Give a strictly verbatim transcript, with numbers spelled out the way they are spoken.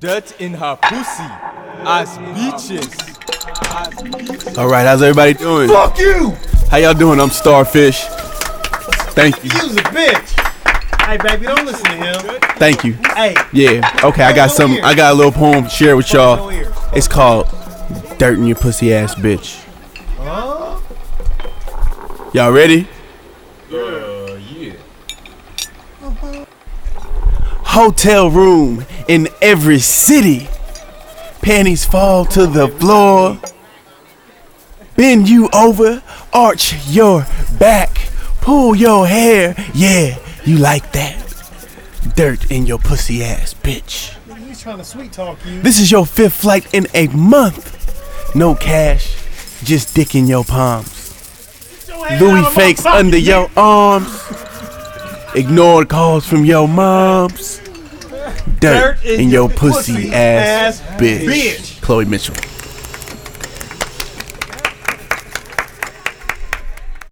Dirt in her pussy. As beaches. All right, how's everybody doing? Fuck you! How y'all doing? I'm Starfish. Thank you. You's a bitch. Hey, baby, don't listen to him. Thank you. Hey. Yeah. Okay, I got some. I got a little poem to share with y'all. It's called "Dirt in Your Pussy Ass Bitch." Huh? Y'all ready? Uh, yeah. Hotel room in every city. Panties fall to the floor. Bend you over, arch your back, pull your hair. Yeah, you like that. Dirt in your pussy ass bitch. He's trying to sweet talk you. This is your fifth flight in a month. No cash, just dick in your palms. Louis fakes under your arms. Ignore calls from your moms. Dirt in your pussy ass bitch. Chloe Mitchell.